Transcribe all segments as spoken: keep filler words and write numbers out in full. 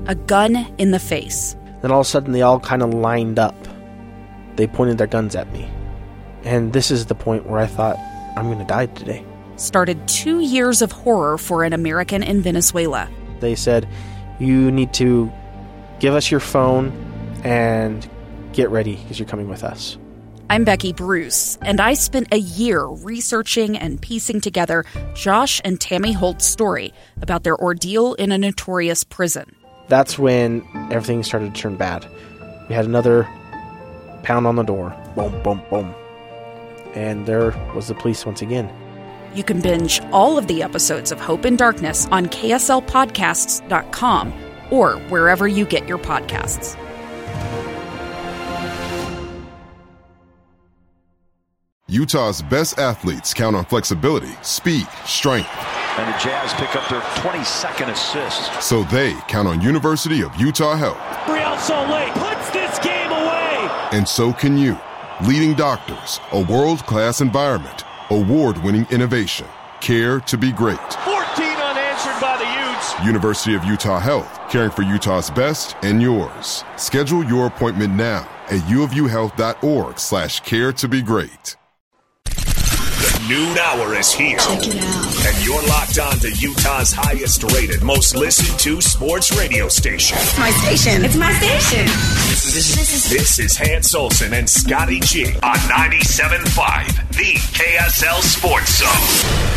a gun in the face. Then all of a sudden, they all kind of lined up. They pointed their guns at me. And this is the point where I thought, I'm going to die today. Started two years of horror for an American in Venezuela. They said, you need to give us your phone and get ready because you're coming with us. I'm Becky Bruce, and I spent a year researching and piecing together Josh and Tammy Holt's story about their ordeal in a notorious prison. That's when everything started to turn bad. We had another pound on the door. Boom, boom, boom. And there was the police once again. You can binge all of the episodes of Hope in Darkness on K S L podcasts dot com or wherever you get your podcasts. Utah's best athletes count on flexibility, speed, strength. And the Jazz pick up their twenty-second assist. So they count on University of Utah Health. Real Salt Lake puts this game away. And so can you. Leading doctors, a world-class environment, award-winning innovation, care to be great. fourteen unanswered by the Utes. University of Utah Health, caring for Utah's best and yours. Schedule your appointment now at uofuhealth.org slash care to be great. The noon hour is here. Check it out. And you're locked on to Utah's highest rated, most listened to sports radio station. It's my station. It's my station. This is, this is, this is Hans Olsen and Scotty G on ninety-seven point five, the K S L Sports Zone.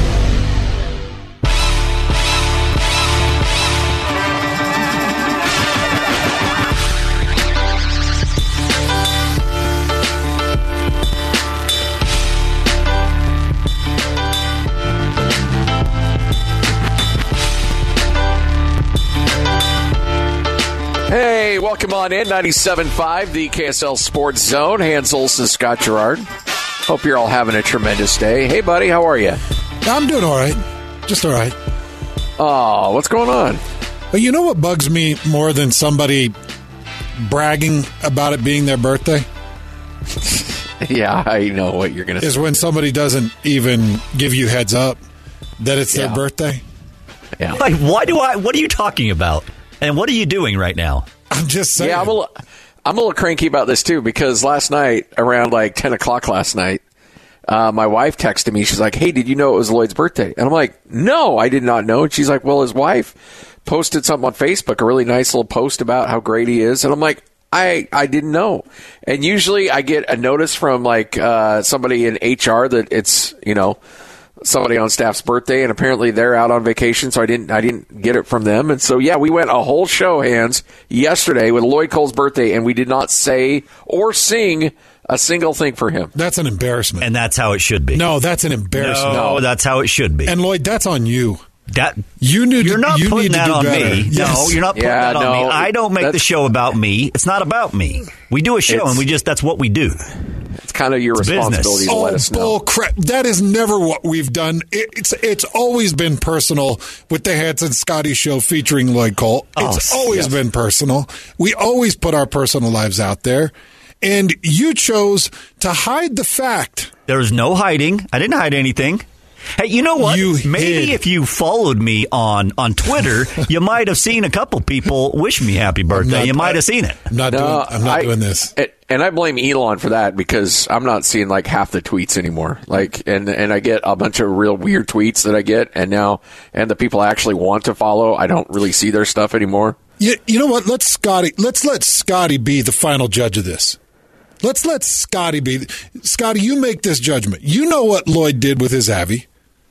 Hey, welcome on in, ninety-seven point five, the K S L Sports Zone. Hans Olsen, Scott Gerard. Hope you're all having a tremendous day. Hey, buddy, how are you? I'm doing all right. Just all right. Oh, what's going on? But you know what bugs me more than somebody bragging about it being their birthday? Yeah, I know what you're going to say. Is when somebody doesn't even give you heads up that it's Yeah. their birthday. Yeah. Like, why do I? What are you talking about? And what are you doing right now? I'm just saying. Yeah, I'm a, little, I'm a little cranky about this, too, because last night, around like ten o'clock last night, uh, my wife texted me. She's like, hey, did you know it was Lloyd's birthday? And I'm like, no, I did not know. And she's like, well, his wife posted something on Facebook, a really nice little post about how great he is. And I'm like, I, I didn't know. And usually I get a notice from like uh, somebody in H R that it's, you know, somebody on staff's birthday, and apparently they're out on vacation, so I didn't I didn't get it from them. And so, yeah, we went a whole show, Hans, yesterday with Lloyd Cole's birthday, and we did not say or sing a single thing for him. That's an embarrassment. And that's how it should be. No, that's an embarrassment. No, that's how it should be. And, Lloyd, that's on you. That you need You're to, not you putting need to that do on better. me. Yes. No, you're not putting Yeah, that on no, me. I don't make the that's- show about me. It's not about me. We do a show, It's- and we just that's what we do. It's kind of your It's business. responsibility to Oh, let us know. bull crap. That is never what we've done. It, it's it's always been personal with the Hans and Scotty show featuring Lloyd Cole. It's Oh, always yes. been personal. We always put our personal lives out there. And you chose to hide the fact. There's no hiding. I didn't hide anything. Hey, you know what? You Maybe hid. if you followed me on, on Twitter, you might have seen a couple people wish me happy birthday. not- you might have seen it. I'm not No, doing I'm not I- doing this. And- And I blame Elon for that because I'm not seeing like half the tweets anymore. Like, and and I get a bunch of real weird tweets that I get, and now and the people I actually want to follow, I don't really see their stuff anymore. You, you know what? Let's Scotty. Let's let Scotty be the final judge of this. Let's let Scotty be. Scotty, you make this judgment. You know what Lloyd did with his Avi.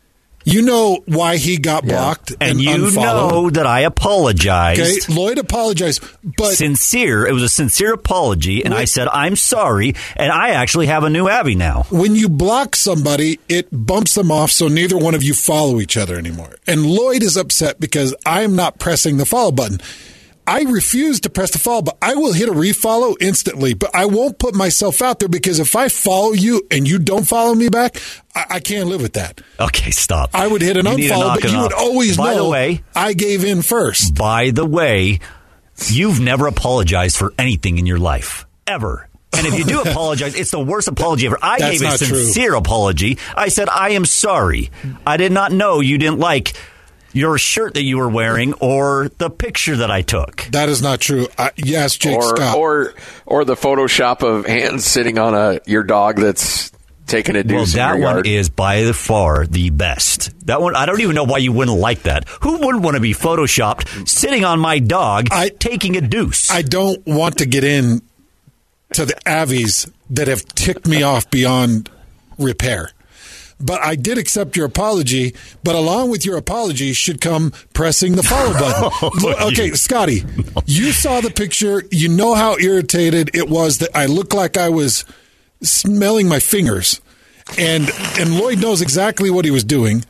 You know why he got blocked and, And you unfollowed. know that I apologized. Okay, Lloyd apologized, but Sincere. It was a sincere apology, and I said, I'm sorry, and I actually have a new Abby now. when you block somebody, it bumps them off so neither one of you follow each other anymore. And Lloyd is upset because I am not pressing the follow button. I refuse to press the follow, but I will hit a refollow instantly, but I won't put myself out there because if I follow you and you don't follow me back, I, I can't live with that. Okay, stop. I would hit an You need to unfollow, knock but it you would off. always By know the way, I gave in first. By the way, you've never apologized for anything in your life, ever. And if you do apologize, it's the worst apology ever. I That's gave a not true. sincere apology. I said, I am sorry. I did not know you didn't like your shirt that you were wearing or the picture that I took. That is not true. I, yes, Jake or, Scott. Or or the Photoshop of hands sitting on a your dog that's taking a deuce Well, that in your one yard. is by far the best. That one, I don't even know why you wouldn't like that. Who wouldn't want to be photoshopped sitting on my dog I, taking a deuce? I don't want to get in to the avies that have ticked me off beyond repair. But I did accept your apology, but along with your apology should come pressing the follow button. Oh, okay, you- Scotty, you saw the picture. You know how irritated it was that I looked like I was smelling my fingers. And and Lloyd knows exactly what he was doing.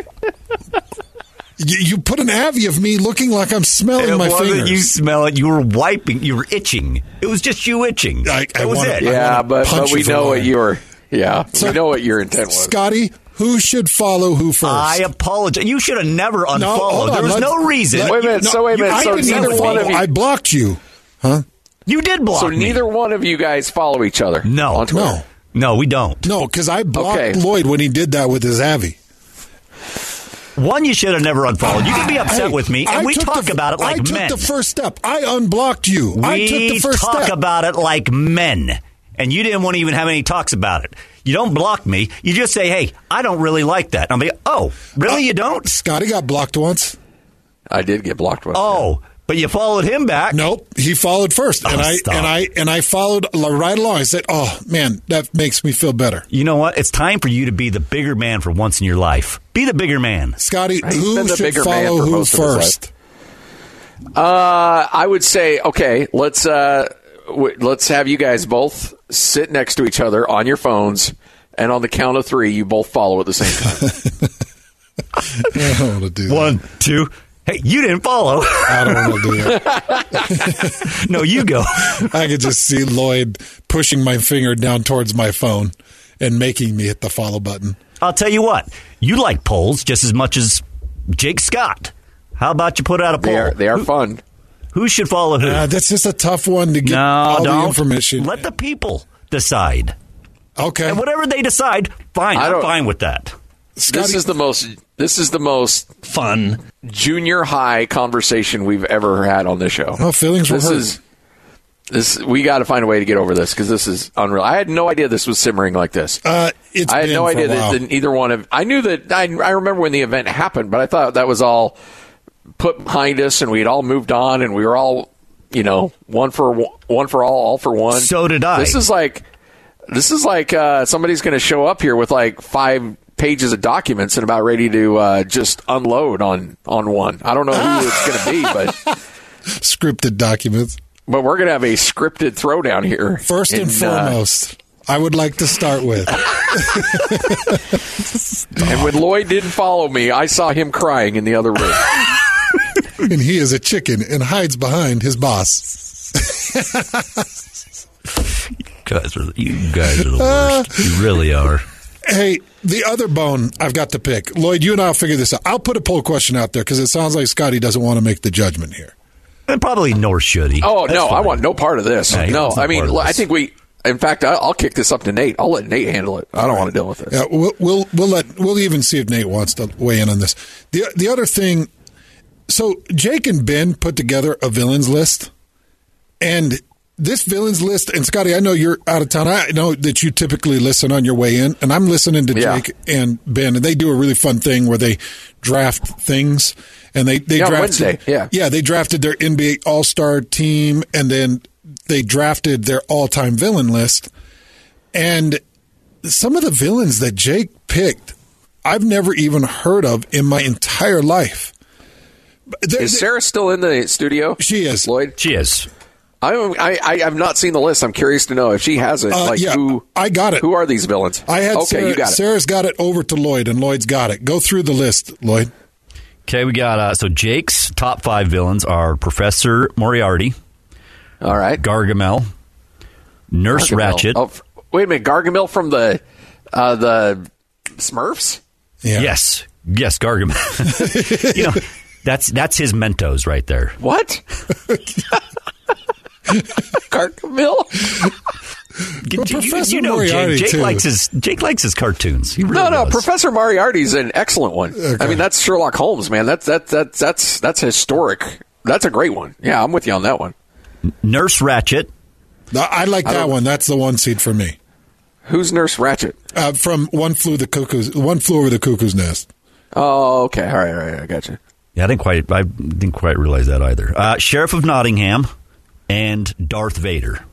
You, you put an Avi of me looking like I'm smelling it my wasn't fingers. you smell it. You were wiping. You were itching. It was just you itching. I- I that was wanna- it. I Yeah, wanna but, punch but you we for know what lying. your yeah So- we know what your intent was. Scotty, who should follow who first? I apologize. You should have never hold unfollowed. on, there was let's- no reason. let- Wait a minute, so wait a you- minute, I so didn't neither unfollow. one of you- I blocked you. Huh? You did block So me. neither one of you guys follow each other. No. on Twitter. No. No, we don't. No, because I blocked Okay. Lloyd when he did that with his Avi. One, you should have never unfollowed. You can be upset Hey, with me, and I we took talk the- about it like I took men. the first step. I unblocked you. we I took the first talk step. about it like men, and you didn't want to even have any talks about it. You don't block me. You just say, hey, I don't really like that. And I'm like, oh, really, you don't? Scotty got blocked once. I did get blocked once. Oh, but you followed him back. Nope, he followed first, and Oh, I stop. and I and I followed right along. I said, "Oh man, that makes me feel better." You know what? It's time for you to be the bigger man for once in your life. Be the bigger man. Scotty, He's who been the should bigger man follow for who most of his life. first? Uh, I would say okay. Let's uh, w- let's have you guys both sit next to each other on your phones, and on the count of three, you both follow at the same time. I don't want to do that. One, two. Hey, you didn't follow. I don't want to do that. No, you go. I could just see Lloyd pushing my finger down towards my phone and making me hit the follow button. I'll tell you what. You like polls just as much as Jake Scott. How about you put out a poll? they are they are who, fun. Who should follow who? Uh, that's just a tough one to get no, all don't. the information. Let the people decide. Okay. And whatever they decide, fine. I I'm don't- fine with that. Scotty, This is the most this is the most Fun. junior high conversation we've ever had on this show. Oh, feelings were this hurt. is this. We got to find a way to get over this because this is unreal. I had no idea this was simmering like this. uh, it's I had been no for idea a while. that, that either one of. I knew that. I, I remember when the event happened, but I thought that was all put behind us, and we had all moved on, and we were all, you know, one for one for all, all for one. So did I. This is like this is like uh, somebody's going to show up here with like five pages of documents and about ready to uh, just unload on on one. I don't know who it's going to be, but Scripted documents. but we're going to have a scripted throwdown here. First and uh, foremost, I would like to start with. and when Lloyd didn't follow me, I saw him crying in the other room. And he is a chicken and hides behind his boss. Guys are, you guys are the worst. You really are. Hey, the other bone I've got to pick. Lloyd, you and I will figure this out. I'll put a poll question out there because it sounds like Scotty doesn't want to make the judgment here. And probably nor should he. Oh That's no, I fine. want no part of this. Yeah, he no, wants no I mean, part of I this. think we. In fact, I- I'll kick this up to Nate. I'll let Nate handle it. I don't want to deal with this. Yeah, we'll, we'll we'll let we'll even see if Nate wants to weigh in on this. The the other thing, so Jake and Ben put together a villains list, and this villains list, and Scotty, I know you're out of town. I know that you typically listen on your way in, and I'm listening to Yeah. Jake and Ben, and they do a really fun thing where they draft things, and they they Yeah, drafted, Wednesday, yeah. yeah, they drafted their N B A All Star team, and then they drafted their all time villain list, and some of the villains that Jake picked, I've never even heard of in my entire life. They're- Is Sarah still in the studio? She is. Lloyd. She is. I, I I have not seen the list. I'm curious to know if she has it. Uh, like yeah, who? I got it. Who are these villains? I had okay. Sarah, you got it. Sarah's got it over to Lloyd, and Lloyd's got it. Go through the list, Lloyd. Okay, we got, uh, so Jake's top five villains are Professor Moriarty, All right. Gargamel, Nurse Gargamel. Ratchet. Oh, f- wait a minute, Gargamel from the uh, the Smurfs. Yeah. Yes. Yes, Gargamel. You know, that's that's his Mentos right there. What? Gargamel. Well, you, Professor you know, Moriarty, Jake, Jake too. likes his Jake likes his cartoons. He really no, no, does. Professor Moriarty's an excellent one. Okay. I mean, that's Sherlock Holmes, man. That's that's that's that's that's historic. That's a great one. Yeah, I'm with you on that one. Nurse Ratched. I like I that don't- one. That's the one seed for me. Who's Nurse Ratched? Uh, from One Flew the Cuckoo's One Flew Over the Cuckoo's Nest. Oh, okay. All right, all right. I got you. Yeah, I didn't quite. I didn't quite realize that either. Uh, Sheriff of Nottingham and Darth Vader.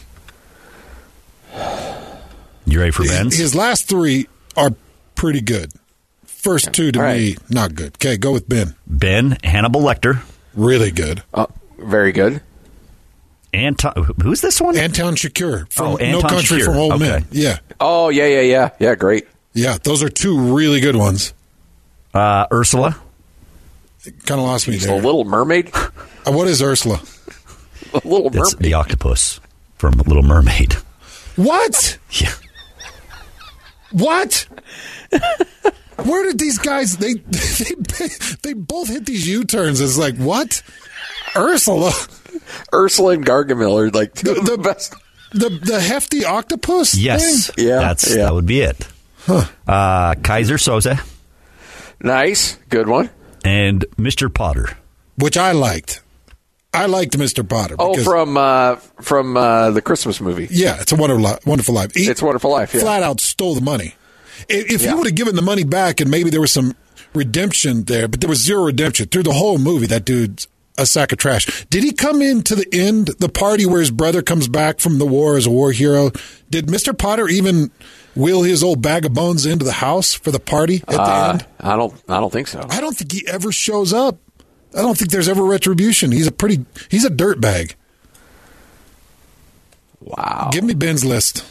You ready for Ben's? His last three are pretty good. First two to All right. me, not good. Okay, go with Ben. Ben, Hannibal Lecter, Really good. Uh, very good. Anton. Who's this one? Anton Shakur from Oh, No Anton Country Shakur. for Old Okay. Men. Yeah, Oh, yeah, yeah, yeah, yeah. Great. yeah. Those are two really good ones. Uh, Ursula. Kind of lost me The there. Little Mermaid. Uh, what is Ursula? The Little That's Mermaid. the octopus from Little Mermaid. What? Yeah. What? Where did these guys? They they they both hit these U turns. It's like what? Ursula, Ursula and Gargamel are like two of the best. the the hefty octopus. Yes. thing? Yeah, That's yeah. that would be it. Uh, Kaiser Soze Nice. Good one. and Mister Potter. Which I liked. I liked Mister Potter. Oh, because- from uh, from uh, the Christmas movie. yeah, it's a wonderful, Li- wonderful life. He It's a Wonderful Life. Yeah. flat out stole the money. If, if Yeah. he would have given the money back and maybe there was some redemption there, but there was zero redemption through the whole movie. That dude's a sack of trash. Did he come into the end, the party where his brother comes back from the war as a war hero? Did Mister Potter even wheel his old bag of bones into the house for the party at the Uh, end? I don't. I don't think so. I don't think he ever shows up. I don't think there's ever retribution. He's a pretty, he's a dirtbag. Wow. Give me Ben's list.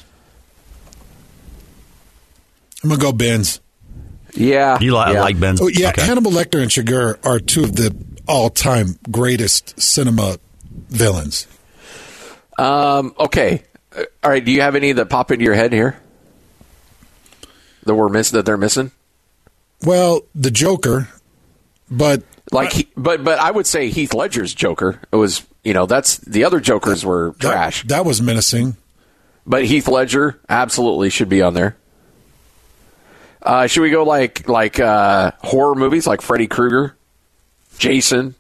I'm going to go Ben's. Yeah. You li- yeah. like Ben's? Oh, yeah, Okay. Hannibal Lecter and Chigurh are two of the all-time greatest cinema villains. Um. Okay. Uh, All right. Do you have any that pop into your head here? That we're miss that they're missing. Well, the Joker, but Like, he, but but I would say Heath Ledger's Joker. It was, you know, that's the other Jokers were that, trash. that was menacing. But Heath Ledger absolutely should be on there. Uh, should we go like like uh, horror movies like Freddy Krueger, Jason?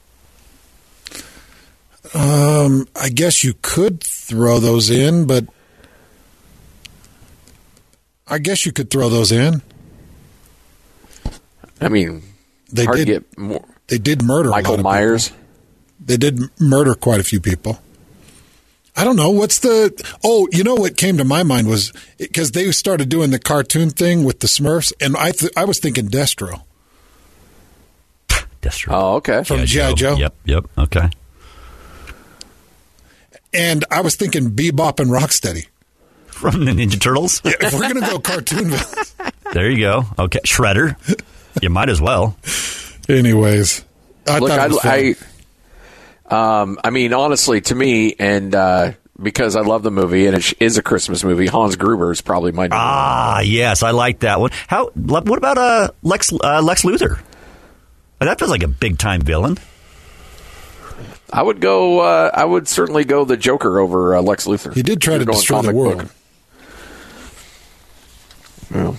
Um, I guess you could throw those in, but I guess you could throw those in. I mean, They hard did. to get more. They did murder a lot Michael of Myers. people. They did murder quite a few people. I don't know. What's the. Oh, you know what came to my mind was because they started doing the cartoon thing with the Smurfs, and I th- I was thinking Destro Destro. Oh, okay. from G I. Joe. Yep. Yep. Okay. And I was thinking Bebop and Rocksteady. From the Ninja Turtles. Yeah, if we're going to go cartoon villains. There you go. Okay. Shredder. You might as well. Anyways, I Look, thought it was fun. I, I, um, I mean, honestly, to me, and uh, because I love the movie and it is a Christmas movie, Hans Gruber is probably my number one. Ah, yes, I like that one. How? What about uh, Lex uh, Lex Luthor? That feels like a big time villain. I would go. Uh, I would certainly go the Joker over uh, Lex Luthor. He did try If to you're going destroy the comic world. book. Yeah.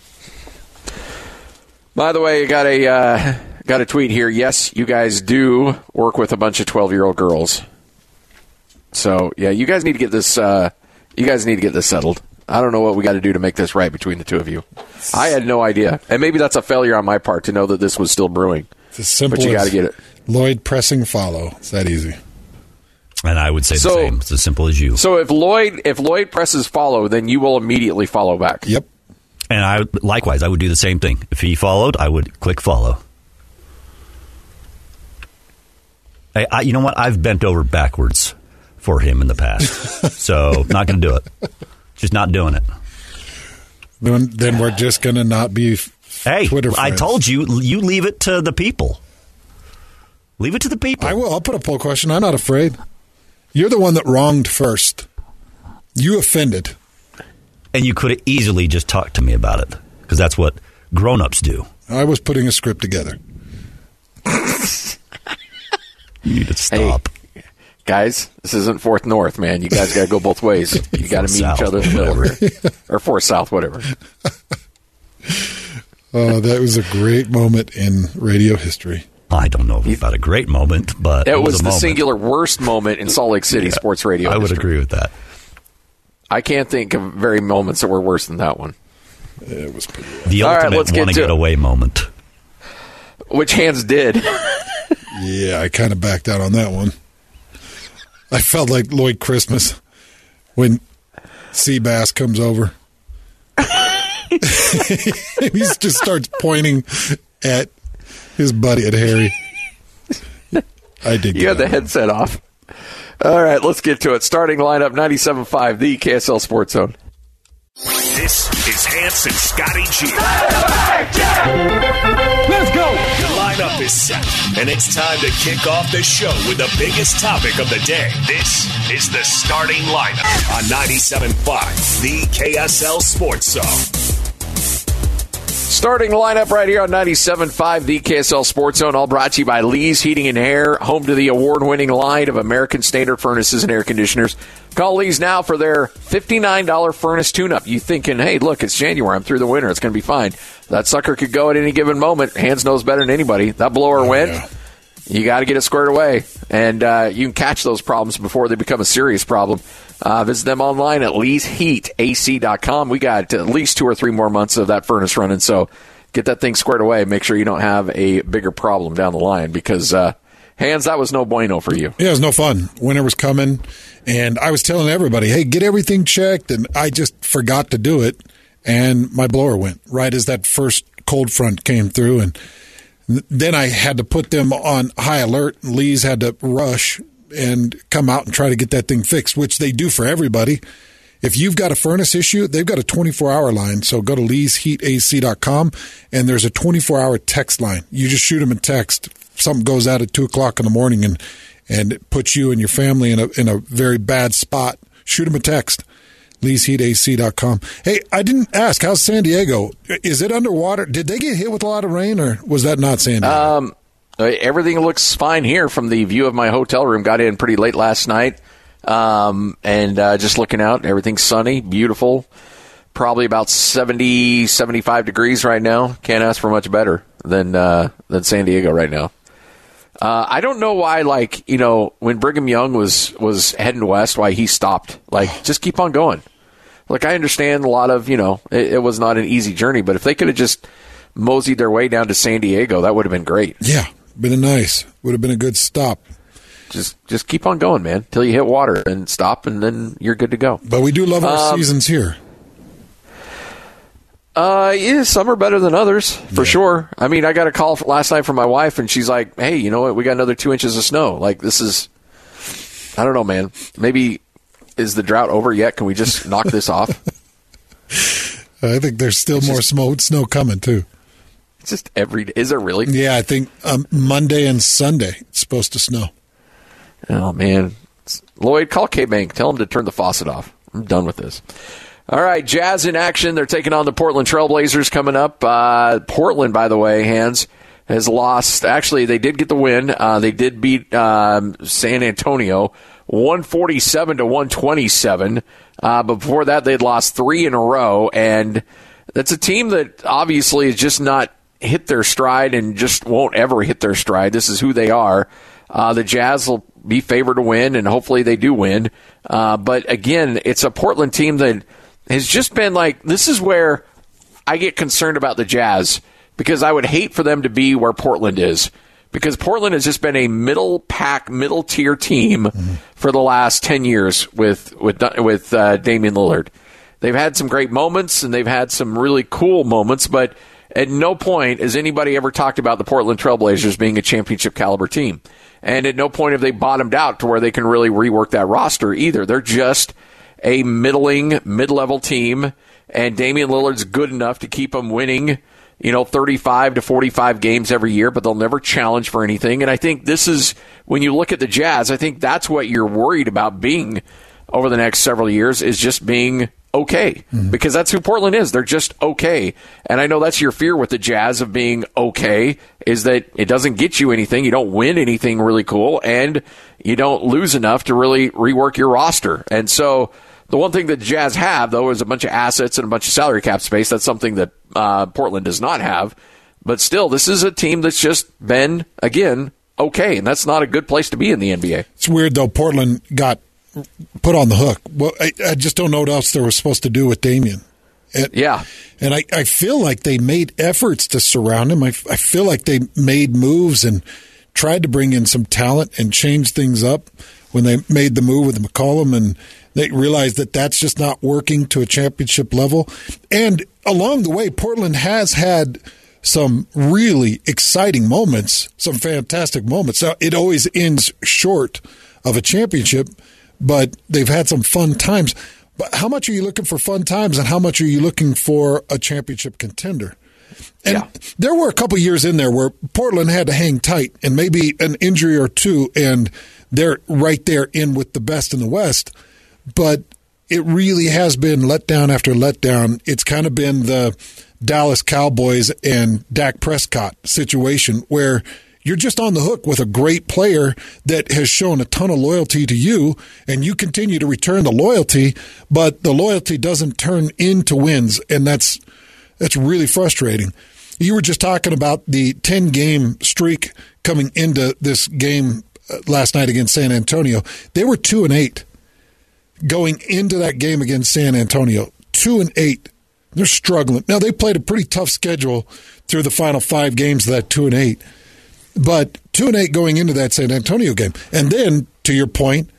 By the way, I got a uh, got a tweet here. Yes, you guys do work with a bunch of twelve-year-old girls. So yeah, you guys need to get this. Uh, you guys need to get this settled. I don't know what we got to do to make this right between the two of you. I had no idea, and maybe that's a failure on my part to know that this was still brewing. It's as simple But you as gotta get it. Lloyd pressing follow. It's that easy. And I would say So- the same. It's as simple as you. So if Lloyd if Lloyd presses follow, then you will immediately follow back. Yep. And I likewise, I would do the same thing. If he followed, I would click follow. I, I, you know what? I've bent over backwards for him in the past, so not going to do it. Just not doing it. Then, then we're just going to not be f- Hey, Twitter I friends. told you, you leave it to the people. Leave it to the people. I will. I'll put a poll question. I'm not afraid. You're the one that wronged first. You offended. And you could have easily just talked to me about it, because that's what grown-ups do. I was putting a script together. You need to stop. guys, this isn't Fourth North, man. You guys got to go both ways. You got to meet South, each other in the middle here. Or Fourth South, whatever. Oh, that was a great moment in radio history. I don't know about a great moment, but it, it was, was a the moment. singular worst moment in Salt Lake City Yeah, sports radio. I would industry. agree with that. I can't think of very moments that were worse than that one. It was pretty rough. The All right, ultimate let's get want to to get it. away moment. Which Hands did. Yeah, I kind of backed out on that one. I felt like Lloyd Christmas when Seabass comes over. He just starts pointing at his buddy, at Harry. I did. You had the headset off. All right, let's get to it. Starting lineup, ninety-seven point five, the K S L Sports Zone. This is Hans and Scotty G. Let's go. The lineup is set, and it's time to kick off the show with the biggest topic of the day. This is the starting lineup on ninety-seven point five, the K S L Sports Zone. Starting lineup right here on ninety-seven point five, the K S L Sports Zone, all brought to you by Lee's Heating and Air, home to the award-winning line of American Standard furnaces and air conditioners. Call Lee's now for their fifty-nine dollars furnace tune-up. You thinking, hey, look, it's January, I'm through the winter, it's going to be fine. That sucker could go at any given moment. Hans knows better than anybody. That blower Oh, went. yeah. You got to get it squared away, and uh, you can catch those problems before they become a serious problem. Uh, visit them online at lees heat a c dot com. We got at least two or three more months of that furnace running, so get that thing squared away. Make sure you don't have a bigger problem down the line because, uh, Hans, that was no bueno for you. Yeah, it was no fun. Winter was coming, and I was telling everybody, hey, get everything checked, and I just forgot to do it, and my blower went right as that first cold front came through, and then I had to put them on high alert. Lee's had to rush and come out and try to get that thing fixed, which they do for everybody. If you've got a furnace issue, they've got a twenty-four hour line. So go to lees heat a c dot com, and there's a twenty-four hour text line. You just shoot them a text. Something goes out at two o'clock in the morning, and, and it puts you and your family in a in a very bad spot. Shoot them a text. lees heat a c dot com. Hey, I didn't ask, how's San Diego? Is it underwater? Did they get hit with a lot of rain, or was that not San Diego? Um, everything looks fine here from the view of my hotel room. Got in pretty late last night, um, and uh, just looking out, everything's sunny, beautiful. Probably about seventy, seventy-five degrees right now. Can't ask for much better than uh, than San Diego right now. Uh, I don't know why, like, you know, when Brigham Young was, was heading west, why he stopped. Like, just keep on going. Like, I understand a lot of, you know, it, it was not an easy journey, but if they could have just moseyed their way down to San Diego, that would have been great. Yeah, been nice. Would have been a good stop. Just just keep on going, man, till you hit water and stop, and then you're good to go. But we do love our Um, seasons here. Uh, yeah, some are better than others, for Yeah. sure. I mean, I got a call last night from my wife, and she's like, hey, you know what? We got another two inches of snow. Like, this is, I don't know, man. Maybe, is the drought over yet? Can we just knock this off? I think there's still It's more just- snow, snow coming, too. It's just every day. Is it really? Yeah, I think um, Monday and Sunday it's supposed to snow. Oh, man. Lloyd, call K-Bank. Tell them to turn the faucet off. I'm done with this. All right, Jazz in action. They're taking on the Portland Trailblazers coming up. Uh, Portland, by the way, Hans, has lost. Actually, they did get the win. Uh, they did beat um, San Antonio one forty-seven to one twenty-seven. Uh, but before that, they'd lost three in a row. And that's a team that obviously has just not hit their stride and just won't ever hit their stride. This is who they are. Uh, the Jazz will be favored to win, and hopefully they do win. Uh, but again, it's a Portland team that has just been like, this is where I get concerned about the Jazz, because I would hate for them to be where Portland is, because Portland has just been a middle pack, middle tier team mm-hmm. for the last ten years with with with uh, Damian Lillard. They've had some great moments and they've had some really cool moments, but at no point has anybody ever talked about the Portland Trailblazers being a championship caliber team. And at no point have they bottomed out to where they can really rework that roster either. They're just a middling, mid-level team, and Damian Lillard's good enough to keep them winning, you know, thirty-five to forty-five games every year, but they'll never challenge for anything. And I think this is, when you look at the Jazz, I think that's what you're worried about being over the next several years, is just being okay, mm-hmm. because that's who Portland is. They're just okay. And I know that's your fear with the Jazz of being okay, is that it doesn't get you anything. You don't win anything really cool, and you don't lose enough to really rework your roster. And so the one thing that the Jazz have, though, is a bunch of assets and a bunch of salary cap space. That's something that uh, Portland does not have. But still, this is a team that's just been, again, okay, and that's not a good place to be in the N B A. It's weird, though. Portland got put on the hook. Well, I, I just don't know what else they were supposed to do with Damian. And, yeah. And I, I feel like they made efforts to surround him. I, I feel like they made moves and tried to bring in some talent and change things up when they made the move with McCollum, and they realized that that's just not working to a championship level. And along the way, Portland has had some really exciting moments, some fantastic moments. Now, it always ends short of a championship, but they've had some fun times. But how much are you looking for fun times, and how much are you looking for a championship contender? And yeah. there were a couple years in there where Portland had to hang tight, and maybe an injury or two, and they're right there in with the best in the West. But it really has been letdown after letdown. It's kind of been the Dallas Cowboys and Dak Prescott situation where you're just on the hook with a great player that has shown a ton of loyalty to you, and you continue to return the loyalty, but the loyalty doesn't turn into wins, and that's that's really frustrating. You were just talking about the ten-game streak coming into this game last night against San Antonio. They were two and eight going into that game against San Antonio. Two and eight. They're struggling. Now, they played a pretty tough schedule through the final five games of that two and eight. But two and eight going into that San Antonio game. And then, to your point,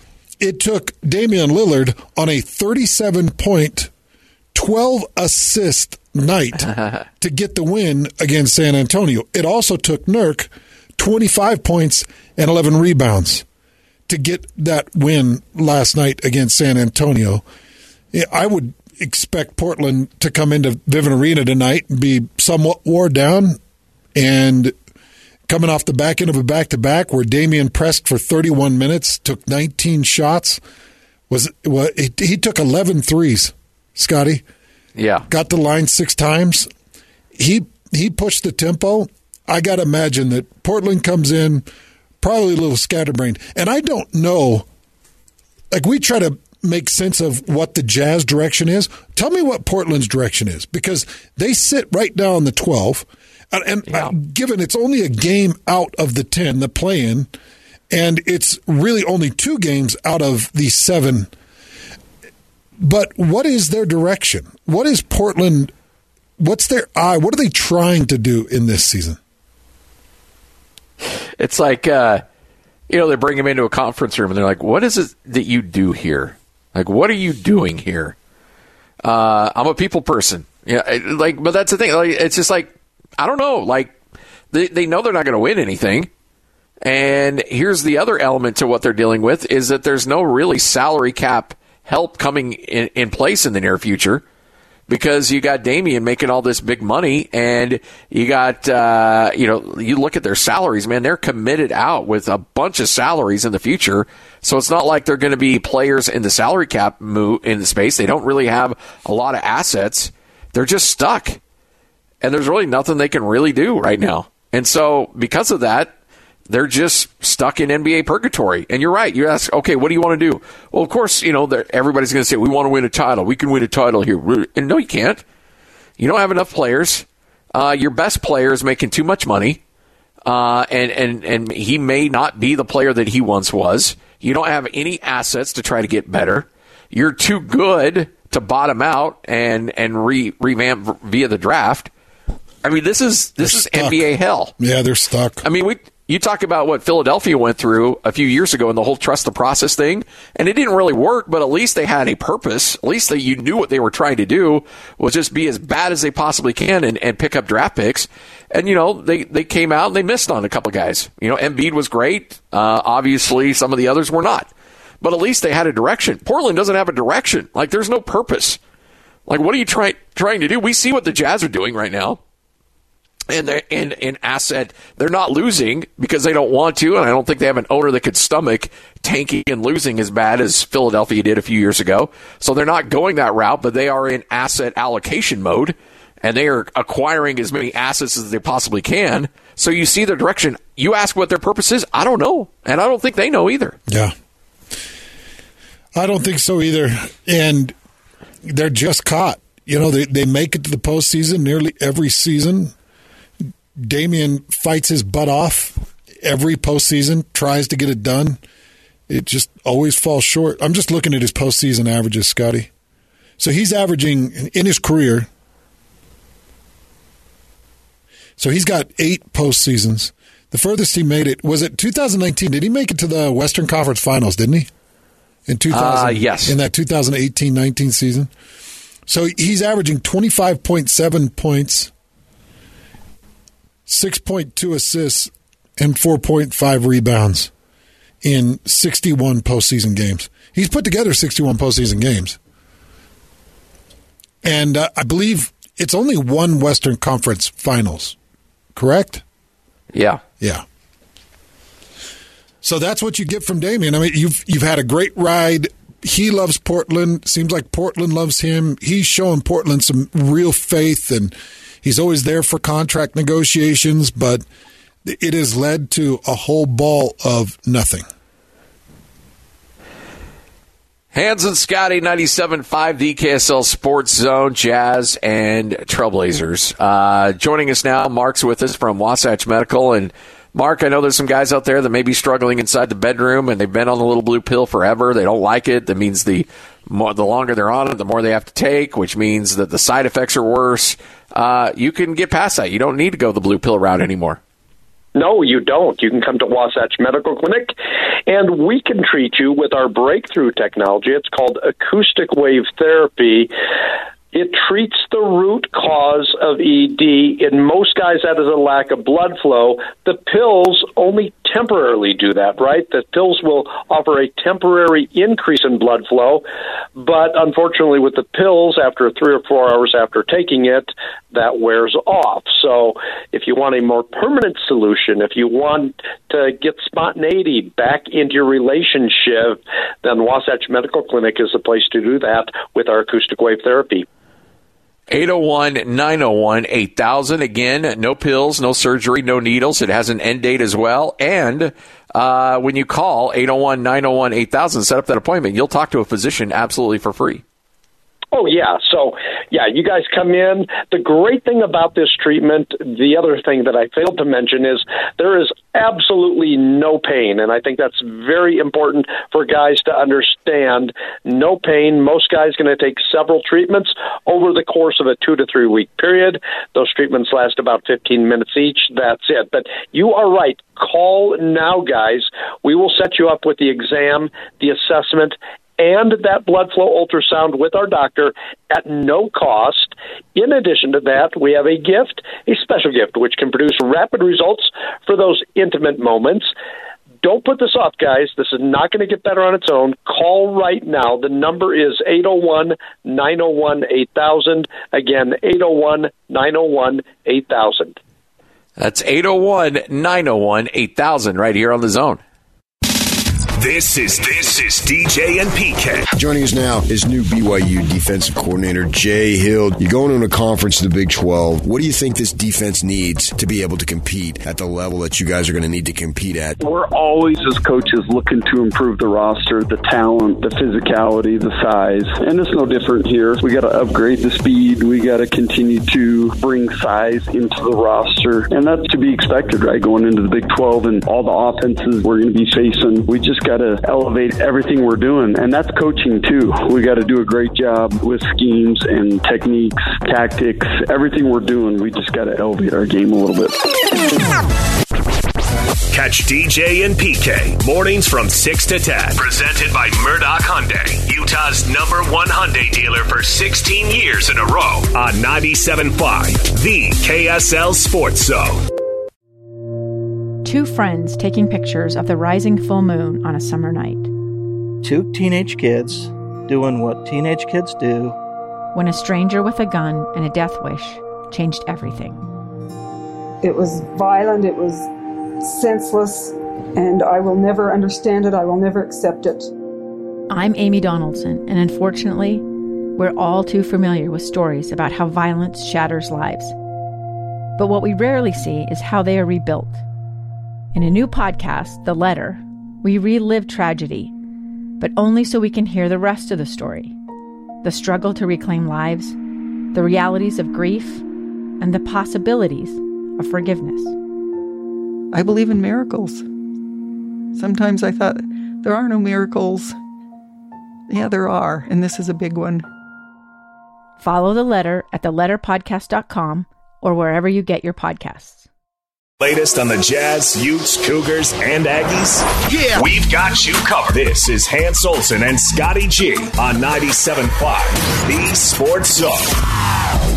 it took Damian Lillard on a thirty-seven point, twelve assist night to get the win against San Antonio. It also took Nurk twenty-five points and eleven rebounds to get that win last night against San Antonio. I would expect Portland to come into Vivint Arena tonight and be somewhat wore down, and coming off the back end of a back-to-back where Damian pressed for thirty-one minutes, took nineteen shots. Was, was he took eleven threes, Scotty. Yeah. Got the line six times. He he pushed the tempo. I got to imagine that Portland comes in probably a little scatterbrained. And I don't know, like we try to make sense of what the Jazz direction is. Tell me what Portland's direction is, because they sit right now on the twelve. And, and yeah. uh, given it's only a game out of the ten, the play-in, and it's really only two games out of the seven. But what is their direction? What is Portland, what's their eye? What are they trying to do in this season? It's like, uh, you know, they bring him into a conference room, and they're like, what is it that you do here? Like, what are you doing here? Uh, I'm a people person. Yeah, like, but that's the thing. Like, it's just like, I don't know. Like, they, they know they're not going to win anything. And here's the other element to what they're dealing with is that there's no really salary cap help coming in, in place in the near future, because you got Damian making all this big money, and you got, uh, you know, you look at their salaries, man, they're committed out with a bunch of salaries in the future. So it's not like they're going to be players in the salary cap move in the space. They don't really have a lot of assets. They're just stuck. And there's really nothing they can really do right now. And so because of that, they're just stuck in N B A purgatory. And you're right. You ask, okay, what do you want to do? Well, of course, you know, everybody's going to say, we want to win a title. We can win a title here. And no, you can't. You don't have enough players. Uh, your best player is making too much money. Uh, and, and, and he may not be the player that he once was. You don't have any assets to try to get better. You're too good to bottom out and, and re, revamp via the draft. I mean, this is this they're is stuck. N B A hell. Yeah, they're stuck. I mean, we you talk about what Philadelphia went through a few years ago and the whole trust the process thing, and it didn't really work, but at least they had a purpose. At least they, you knew what they were trying to do was just be as bad as they possibly can and, and pick up draft picks. And, you know, they, they came out and they missed on a couple guys. You know, Embiid was great. Uh, obviously, some of the others were not. But at least they had a direction. Portland doesn't have a direction. Like, there's no purpose. Like, what are you try, trying to do? We see what the Jazz are doing right now. And they're in an asset. They're not losing because they don't want to, and I don't think they have an owner that could stomach tanking and losing as bad as Philadelphia did a few years ago. So they're not going that route, but they are in asset allocation mode, and they are acquiring as many assets as they possibly can. So you see their direction. You ask what their purpose is, I don't know, and I don't think they know either. Yeah. I don't think so either, and they're just caught. You know, they, they make it to the postseason nearly every season. Damian fights his butt off every postseason, tries to get it done. It just always falls short. I'm just looking at his postseason averages, Scotty. So he's averaging, in his career, so he's got eight postseasons. The furthest he made it, was it two thousand nineteen? Did he make it to the Western Conference Finals, didn't he? In two thousand, uh, yes. In that twenty eighteen nineteen season. So he's averaging twenty-five point seven points, six point two assists, and four point five rebounds in sixty-one postseason games. He's put together sixty-one postseason games. And uh, I believe it's only one Western Conference Finals, correct? Yeah. Yeah. So that's what you get from Damian. I mean, you've you've had a great ride. He loves Portland. Seems like Portland loves him. He's showing Portland some real faith, and he's always there for contract negotiations, but it has led to a whole ball of nothing. Hans and Scotty, ninety-seven point five, the K S L Sports Zone, Jazz and Trailblazers. Uh, joining us now, Mark's with us from Wasatch Medical. And Mark, I know there's some guys out there that may be struggling inside the bedroom, and they've been on the little blue pill forever. They don't like it. That means the more, the longer they're on it, the more they have to take, which means that the side effects are worse. Uh, you can get past that. You don't need to go the blue pill route anymore. No, you don't. You can come to Wasatch Medical Clinic, and we can treat you with our breakthrough technology. It's called acoustic wave therapy. It treats the root cause of E D. In most guys, that is a lack of blood flow. The pills only temporarily do that, right? The pills will offer a temporary increase in blood flow, but unfortunately with the pills, after three or four hours after taking it, that wears off. So if you want a more permanent solution, if you want to get spontaneity back into your relationship, then Wasatch Medical Clinic is the place to do that with our acoustic wave therapy. eight oh one, nine oh one, eight thousand. Again, no pills, no surgery, no needles. It has an end date as well. And uh, when you call eight oh one, nine oh one, eight thousand, set up that appointment, you'll talk to a physician absolutely for free. Oh, yeah. So, yeah, you guys come in. The great thing about this treatment, the other thing that I failed to mention is there is absolutely no pain. And I think that's very important for guys to understand. No pain. Most guys going to take several treatments over the course of a two to three week period. Those treatments last about fifteen minutes each. That's it. But you are right. Call now, guys. We will set you up with the exam, the assessment, and that blood flow ultrasound with our doctor at no cost. In addition to that, we have a gift, a special gift, which can produce rapid results for those intimate moments. Don't put this off, guys. This is not going to get better on its own. Call right now. The number is eight oh one, nine oh one, eight thousand. Again, eight oh one, nine oh one, eight thousand. That's eight oh one, nine oh one, eight thousand right here on The Zone. This is this is D J and P K. Joining us now is new B Y U defensive coordinator Jay Hill. You're going to a conference in the Big twelve. What do you think this defense needs to be able to compete at the level that you guys are going to need to compete at? We're always, as coaches, looking to improve the roster, the talent, the physicality, the size, and it's no different here. We got to upgrade the speed. We got to continue to bring size into the roster, and that's to be expected, right? Going into the Big twelve and all the offenses we're going to be facing, we just got to elevate everything we're doing, and that's coaching too. We got to do a great job with schemes and techniques, tactics, everything we're doing. We just got to elevate our game a little bit. Catch D J and P K mornings from six to ten. Presented by Murdoch Hyundai, Utah's number one Hyundai dealer for sixteen years in a row on ninety-seven point five, the K S L Sports Zone. Two friends taking pictures of the rising full moon on a summer night. Two teenage kids doing what teenage kids do. When a stranger with a gun and a death wish changed everything. It was violent, it was senseless, and I will never understand it. I will never accept it. I'm Amy Donaldson, and unfortunately, we're all too familiar with stories about how violence shatters lives. But what we rarely see is how they are rebuilt. In a new podcast, The Letter, we relive tragedy, but only so we can hear the rest of the story. The struggle to reclaim lives, the realities of grief, and the possibilities of forgiveness. I believe in miracles. Sometimes I thought, there are no miracles. Yeah, there are, and this is a big one. Follow The Letter at the letter podcast dot com or wherever you get your podcasts. Latest on the Jazz, Utes, Cougars, and Aggies? Yeah! We've got you covered. This is Hans Olsen and Scotty G on ninety-seven point five, The Sports Zone.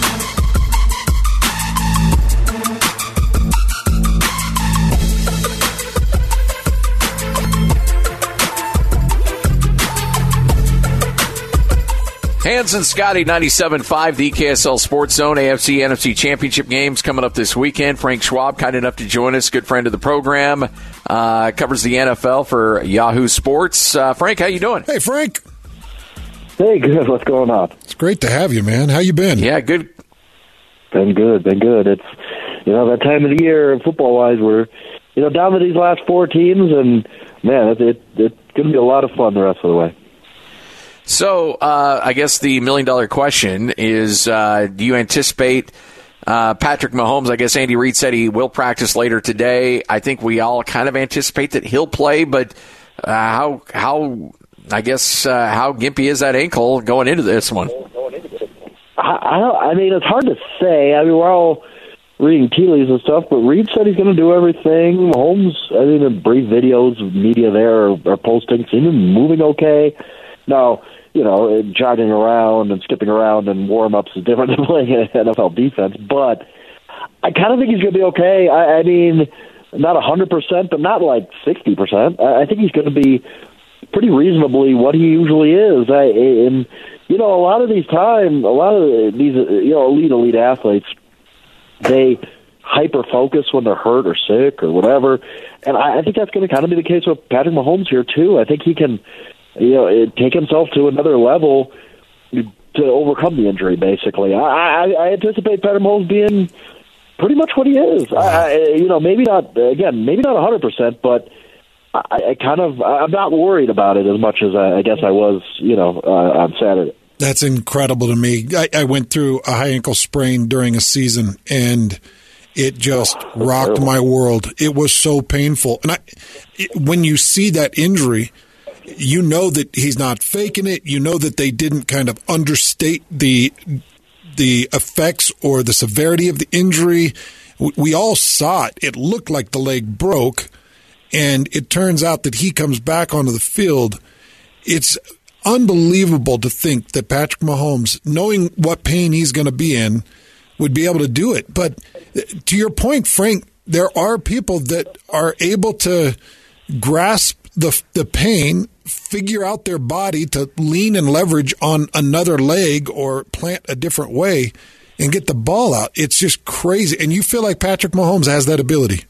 Hans and Scotty, ninety-seven point five, the K S L Sports Zone. A F C, N F C Championship games coming up this weekend. Frank Schwab, kind enough to join us, good friend of the program, uh, covers the N F L for Yahoo Sports. Uh, Frank, how you doing? Hey, Frank. Hey, good. What's going on? It's great to have you, man. How you been? Yeah, good. Been good. Been good. It's you know that time of the year, football wise, we're you know down to these last four teams, and man, it, it, it's going to be a lot of fun the rest of the way. So, uh, I guess the million-dollar question is, uh, do you anticipate uh, Patrick Mahomes? I guess Andy Reid said he will practice later today. I think we all kind of anticipate that he'll play, but uh, how, how, I guess, uh, how gimpy is that ankle going into this one? I, I, don't, I mean, it's hard to say. I mean, we're all reading tea leaves and stuff, but Reid said he's going to do everything. Mahomes, I mean, the brief videos, media there are, are posting, seem moving okay. Now, you know, jogging around and skipping around and warm-ups is different than playing N F L defense, but I kind of think he's going to be okay. I, I mean, not one hundred percent, but not like sixty percent. I, I think he's going to be pretty reasonably what he usually is. I, and, you know, a lot of these times, a lot of these, you know, elite, elite athletes, they hyper-focus when they're hurt or sick or whatever, and I, I think that's going to kind of be the case with Patrick Mahomes here, too. I think he can... you know, take himself to another level to overcome the injury, basically. I, I, I anticipate Patrick Mahomes being pretty much what he is. I, you know, maybe not, again, maybe not one hundred percent, but I, I kind of, I'm not worried about it as much as I, I guess I was, you know, uh, on Saturday. That's incredible to me. I, I went through a high ankle sprain during a season, and it just oh, rocked terrible. my world. It was so painful. And I, it, when you see that injury, you know that he's not faking it. You know that they didn't kind of understate the the effects or the severity of the injury. We all saw it. It looked like the leg broke, and it turns out that he comes back onto the field. It's unbelievable to think that Patrick Mahomes, knowing what pain he's going to be in, would be able to do it. But to your point, Frank, there are people that are able to grasp the the pain, figure out their body to lean and leverage on another leg or plant a different way and get the ball out. It's just crazy. And you feel like Patrick Mahomes has that ability.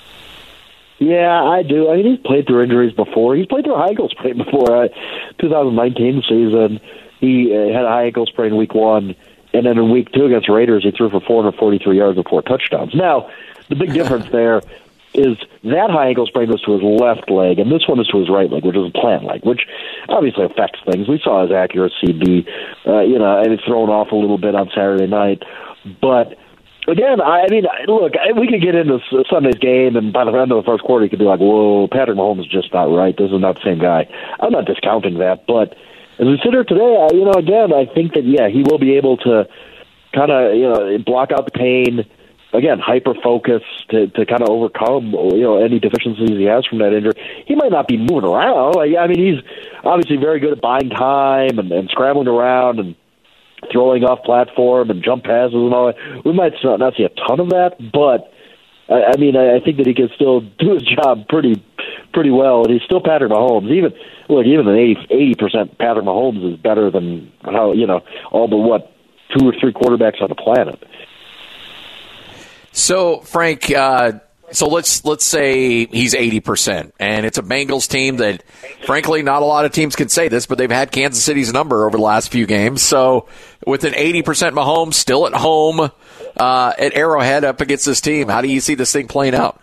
Yeah, I do. I mean, he's played through injuries before. He's played through a high ankle sprain before. Uh, twenty nineteen season, he uh, had a high ankle sprain week one, and then in week two against Raiders, he threw for four hundred forty-three yards and four touchdowns. Now, the big difference there is that high ankle sprain was to his left leg, and this one is to his right leg, which is a plant leg, which obviously affects things. We saw his accuracy be, uh, you know, and it's thrown off a little bit on Saturday night. But, again, I mean, look, we could get into Sunday's game, and by the end of the first quarter, you could be like, whoa, Patrick Mahomes is just not right. This is not the same guy. I'm not discounting that, but as we sit here today, I, you know, again, I think that, yeah, he will be able to kind of, you know, block out the pain, again, hyper-focus to, to kind of overcome, you know, any deficiencies he has from that injury. He might not be moving around. Like, I mean, he's obviously very good at buying time and, and scrambling around and throwing off platform and jump passes and all that. We might not see a ton of that, but, I, I mean, I, I think that he can still do his job pretty pretty well, and he's still Patrick Mahomes. Even, look, even an eighty percent Patrick Mahomes is better than, how you know, all but, what, two or three quarterbacks on the planet. So, Frank, uh, so let's let's say he's eighty percent, and it's a Bengals team that, frankly, not a lot of teams can say this, but they've had Kansas City's number over the last few games. So, with an eighty percent Mahomes still at home uh, at Arrowhead up against this team, how do you see this thing playing out?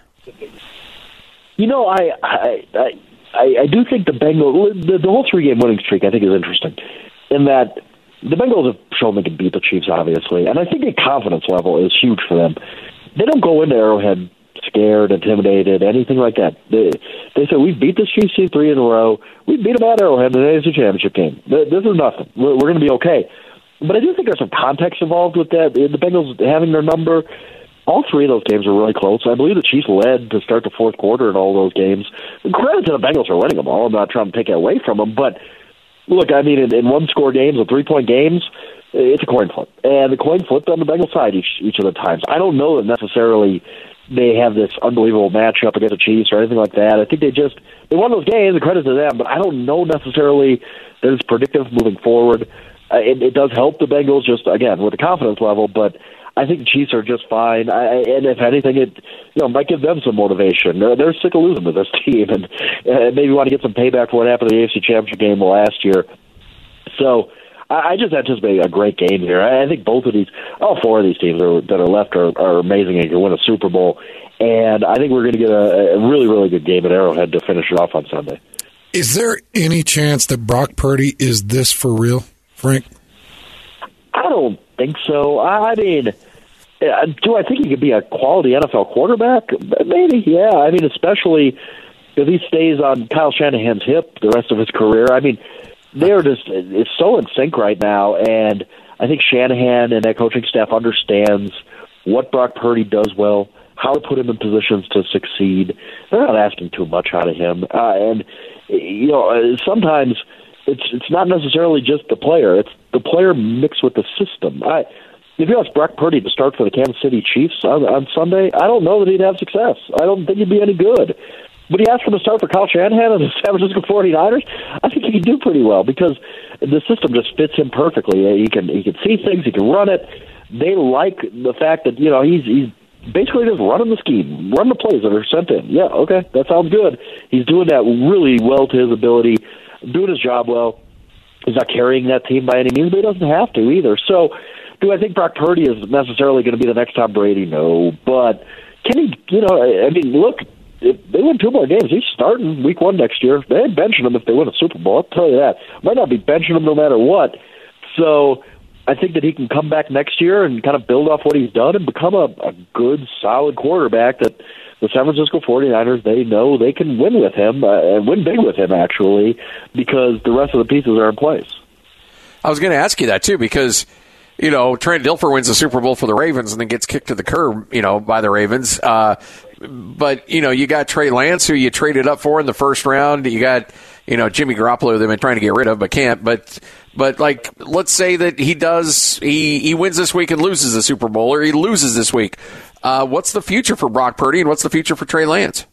You know, I I I, I do think the Bengals, the, the whole three-game winning streak, I think is interesting in that the Bengals have shown they can beat the Chiefs, obviously, and I think the confidence level is huge for them. They don't go into Arrowhead scared, intimidated, anything like that. They, they say, we beat the Chiefs three in a row. We beat them at Arrowhead in the A F C Championship game. This is nothing. We're, we're going to be okay. But I do think there's some context involved with that. The Bengals having their number, all three of those games were really close. I believe the Chiefs led to start the fourth quarter in all those games. And credit to the Bengals for winning them all. I'm not trying to take it away from them. But, look, I mean, in, in one-score games or three-point games, it's a coin flip. And the coin flipped on the Bengals side each, each of the times. I don't know that necessarily they have this unbelievable matchup against the Chiefs or anything like that. I think they just they won those games, and credit to them, but I don't know necessarily that it's predictive moving forward. Uh, it, it does help the Bengals just, again, with the confidence level, but I think the Chiefs are just fine. I, and if anything, it you know might give them some motivation. They're, they're sick of losing to this team, and uh, maybe want to get some payback for what happened in the A F C Championship game last year. So I just anticipate a great game here. I think both of these, all four of these teams are, that are left are, are amazing and can win a Super Bowl. And I think we're going to get a, a really, really good game at Arrowhead to finish it off on Sunday. Is there any chance that Brock Purdy is this for real, Frank? I don't think so. I mean, do I think he could be a quality N F L quarterback? Maybe, yeah. I mean, especially if he stays on Kyle Shanahan's hip the rest of his career. I mean, they're just, it's so in sync right now, and I think Shanahan and that coaching staff understands what Brock Purdy does well, how to put him in positions to succeed. They're not asking too much out of him. Uh, and, you know, sometimes it's it's not necessarily just the player. It's the player mixed with the system. I, if you ask Brock Purdy to start for the Kansas City Chiefs on, on Sunday, I don't know that he'd have success. I don't think he'd be any good. But he asked him to start for Kyle Shanahan and the San Francisco forty-niners. I think he can do pretty well because the system just fits him perfectly. He can he can see things, he can run it. They like the fact that, you know, he's he's basically just running the scheme, run the plays that are sent in. Yeah, okay, that sounds good. He's doing that really well to his ability, doing his job well. He's not carrying that team by any means, but he doesn't have to either. So, do I think Brock Purdy is necessarily going to be the next Tom Brady? No, but can he? You know, I mean, look. If they win two more games, he's starting week one next year. They ain't benching him if they win a Super Bowl. I'll tell you that. Might not be benching him no matter what. So I think that he can come back next year and kind of build off what he's done and become a, a good, solid quarterback that the San Francisco forty-niners, they know they can win with him, uh, and win big with him, actually, because the rest of the pieces are in place. I was going to ask you that, too, because, you know, Trent Dilfer wins the Super Bowl for the Ravens and then gets kicked to the curb, you know, by the Ravens. Uh, but, you know, you got Trey Lance, who you traded up for in the first round. You got, you know, Jimmy Garoppolo they've been trying to get rid of but can't. But, but like, let's say that he does, he, he wins this week and loses the Super Bowl, or he loses this week. Uh, what's the future for Brock Purdy, and what's the future for Trey Lance?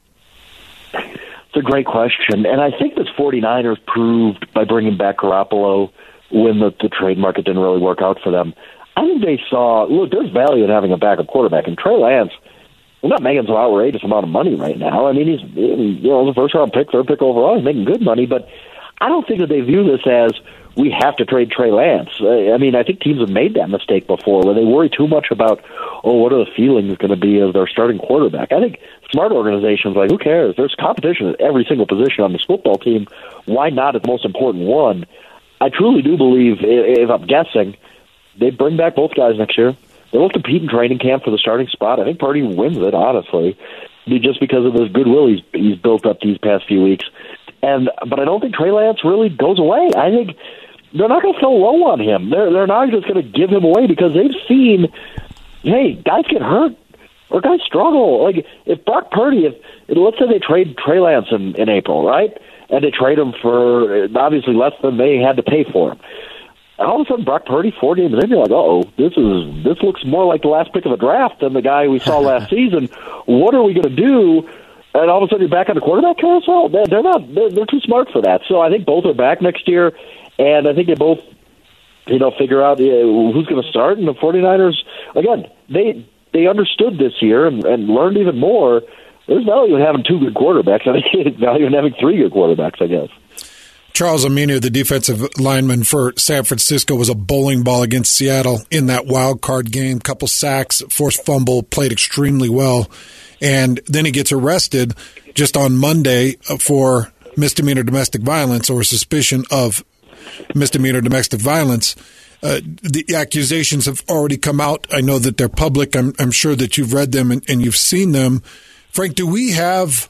It's a great question. And I think this forty-niners proved by bringing back Garoppolo when the, the trade market didn't really work out for them. I think they saw, look, there's value in having a backup quarterback. And Trey Lance, we're not making some outrageous amount of money right now. I mean, he's, you know, the first round pick, third pick overall, he's making good money. But I don't think that they view this as we have to trade Trey Lance. I mean, I think teams have made that mistake before where they worry too much about, oh, what are the feelings going to be of their starting quarterback. I think smart organizations like, who cares? There's competition at every single position on this football team. Why not at the most important one? I truly do believe, if I'm guessing, they bring back both guys next year. They'll compete in training camp for the starting spot. I think Purdy wins it, honestly, just because of the goodwill he's he's built up these past few weeks. And but I don't think Trey Lance really goes away. I think they're not going to throw low on him. They're they're not just going to give him away because they've seen, hey, guys get hurt or guys struggle. Like if Brock Purdy, if let's say they trade Trey Lance in, in April, right? And they trade him for obviously less than they had to pay for him. And all of a sudden, Brock Purdy, four games in, you're like, uh-oh, this is this looks more like the last pick of the draft than the guy we saw last season. What are we going to do? And all of a sudden, you're back on the quarterback carousel? They're, they're not. They're, they're too smart for that. So I think both are back next year, and I think they both, you know, figure out uh, who's going to start. And the forty-niners, again, they they understood this year and, and learned even more, there's value in having two good quarterbacks. I think there's value in having three good quarterbacks, I guess. Charles Omenihu, the defensive lineman for San Francisco, was a bowling ball against Seattle in that wild card game. Couple sacks, forced fumble, played extremely well. And then he gets arrested just on Monday for misdemeanor domestic violence or suspicion of misdemeanor domestic violence. Uh, the accusations have already come out. I know that they're public. I'm, I'm sure that you've read them and, and you've seen them. Frank, do we have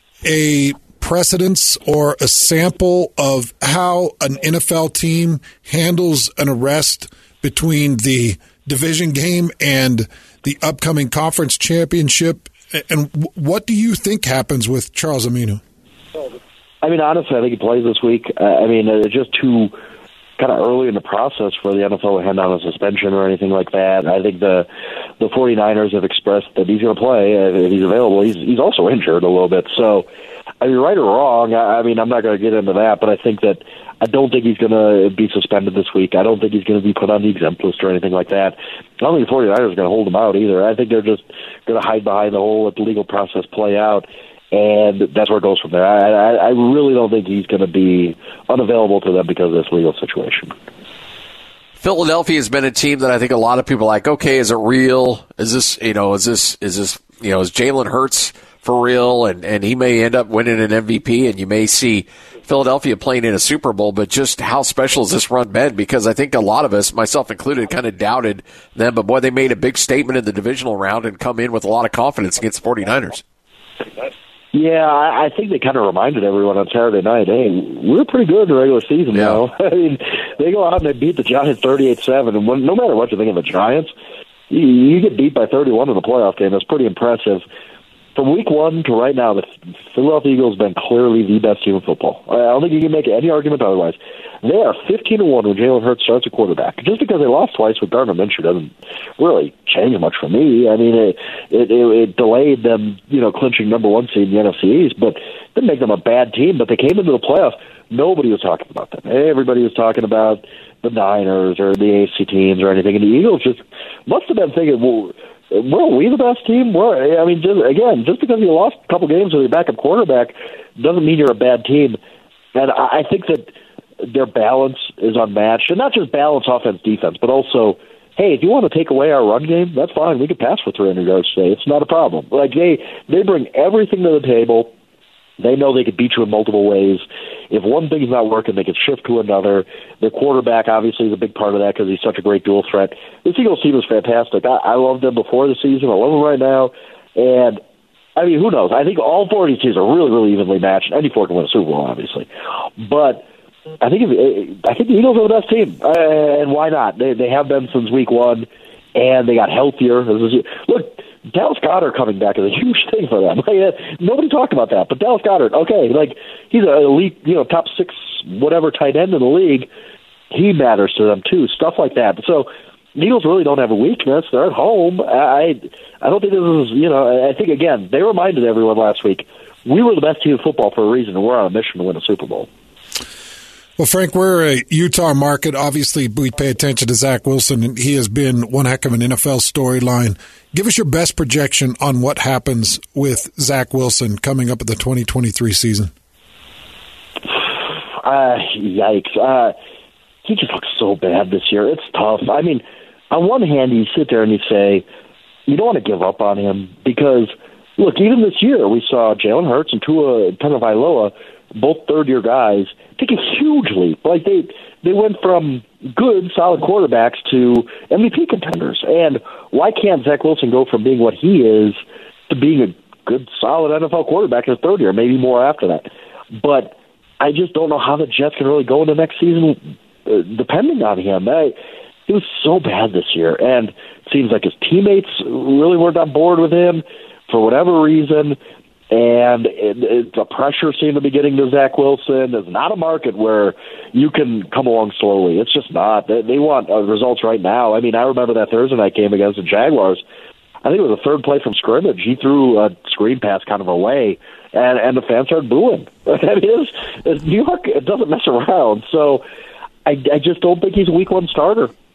a precedence or a sample of how an N F L team handles an arrest between the division game and the upcoming conference championship? And what do you think happens with Charles Omenihu? I mean, honestly, I think he plays this week. Uh, I mean, it's just too kind of early in the process for the N F L to hand down a suspension or anything like that. I think the the 49ers have expressed that he's going to play if he's available. He's he's also injured a little bit. So, I mean, right or wrong, I, I mean, I'm not going to get into that, but I think that I don't think he's going to be suspended this week. I don't think he's going to be put on the exempt list or anything like that. I don't think the 49ers are going to hold him out either. I think they're just going to hide behind the whole let the legal process play out. And that's where it goes from there. I, I, I really don't think he's going to be unavailable to them because of this legal situation. Philadelphia has been a team that I think a lot of people are like, okay, is it real? Is this, you know, is this, is this, you know, is Jalen Hurts for real? And, and he may end up winning an M V P, and you may see Philadelphia playing in a Super Bowl, but just how special has this run been? Because I think a lot of us, myself included, kind of doubted them, but boy, they made a big statement in the divisional round and come in with a lot of confidence against the 49ers. Yeah, I, I think they kind of reminded everyone on Saturday night, hey, we're pretty good in the regular season yeah. now. I mean, they go out and they beat the Giants thirty-eight seven, and when, no matter what you think of the Giants, you, you get beat by thirty-one in the playoff game. That's pretty impressive. From week one to right now, the Philadelphia Eagles have been clearly the best team in football. I don't think you can make any argument otherwise. They are fifteen to one when Jalen Hurts starts a quarterback. Just because they lost twice with Gardner Minshew doesn't really change much for me. I mean, it, it, it, it delayed them, you know, clinching number one seed in the N F C East, but it didn't make them a bad team. But they came into the playoffs. Nobody was talking about them. Everybody was talking about the Niners or the A F C teams or anything. And the Eagles just must have been thinking, well, were we the best team? We're, I mean, just, again, just because you lost a couple games with your backup quarterback doesn't mean you're a bad team. And I, I think that their balance is unmatched. And not just balance offense-defense, but also, hey, if you want to take away our run game, that's fine. We could pass for three hundred yards today. It's not a problem. Like, they, they bring everything to the table. They know they could beat you in multiple ways. If one thing's not working, they can shift to another. Their quarterback, obviously, is a big part of that because he's such a great dual threat. This Eagles team is fantastic. I, I loved them before the season. I love them right now. And, I mean, who knows? I think all four of these teams are really, really evenly matched. Any four can win a Super Bowl, obviously. But I think if, I think the Eagles are the best team. Uh, and why not? They, they have been since week one, and they got healthier. Look, Dallas Goedert coming back is a huge thing for them. Like, uh, nobody talked about that, but Dallas Goedert, okay, like he's a elite, you know, top six whatever tight end in the league. He matters to them too. Stuff like that. So the Eagles really don't have a weakness. They're at home. I I don't think this is, you know. I think again they reminded everyone last week we were the best team in football for a reason, and we're on a mission to win a Super Bowl. Well, Frank, we're a Utah market. Obviously, we pay attention to Zach Wilson, and he has been one heck of an N F L storyline. Give us your best projection on what happens with Zach Wilson coming up at the twenty twenty-three season. Uh, yikes. Uh, he just looks so bad this year. It's tough. I mean, on one hand, you sit there and you say, you don't want to give up on him because, look, even this year we saw Jalen Hurts and Tua Tagovailoa, both third-year guys, take a huge leap. Like, they they went from good, solid quarterbacks to M V P contenders. And why can't Zach Wilson go from being what he is to being a good, solid N F L quarterback in his third year, maybe more after that? But I just don't know how the Jets can really go into next season uh, depending on him. I, it was so bad this year, and it seems like his teammates really weren't on board with him for whatever reason. And it, it, the pressure seemed to be getting to Zach Wilson. It's not a market where you can come along slowly. It's just not. They, they want uh, results right now. I mean, I remember that Thursday night game against the Jaguars. I think it was the third play from scrimmage. He threw a screen pass kind of away, and, and the fans started booing. I mean, it's, it's New York, it doesn't mess around. So I, I just don't think he's a week one starter.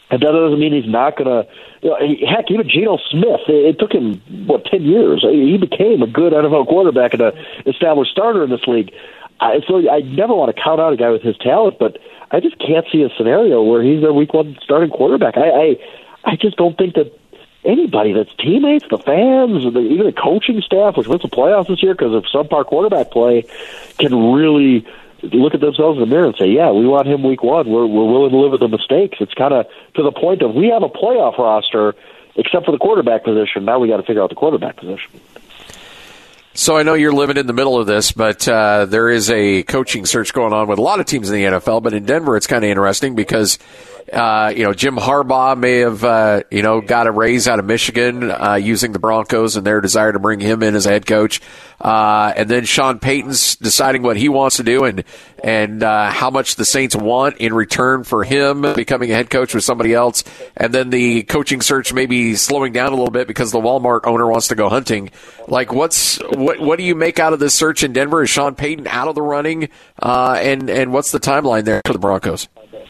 And that doesn't mean he's not going to. You know, heck, even Geno Smith, it, it took him, what, ten years. He became a good N F L quarterback and an established starter in this league. I, so I never want to count out a guy with his talent, but I just can't see a scenario where he's their week one starting quarterback. I, I, I just don't think that anybody, that's teammates, the fans, the, even the coaching staff, which went to playoffs this year because of subpar quarterback play, can really look at themselves in the mirror and say, yeah, we want him week one. We're, we're willing to live with the mistakes. It's kind of to the point of we have a playoff roster except for the quarterback position. Now we got to figure out the quarterback position. So I know you're living in the middle of this, but uh, there is a coaching search going on with a lot of teams in the N F L. But in Denver, it's kind of interesting because uh, you know Jim Harbaugh may have uh, you know got a raise out of Michigan uh, using the Broncos and their desire to bring him in as a head coach, uh, and then Sean Payton's deciding what he wants to do and and uh, how much the Saints want in return for him becoming a head coach with somebody else, and then the coaching search maybe slowing down a little bit because the Walmart owner wants to go hunting. Like, what's what what do you make out of this search in Denver? Is Sean Payton out of the running, uh, and and what's the timeline there for the Broncos?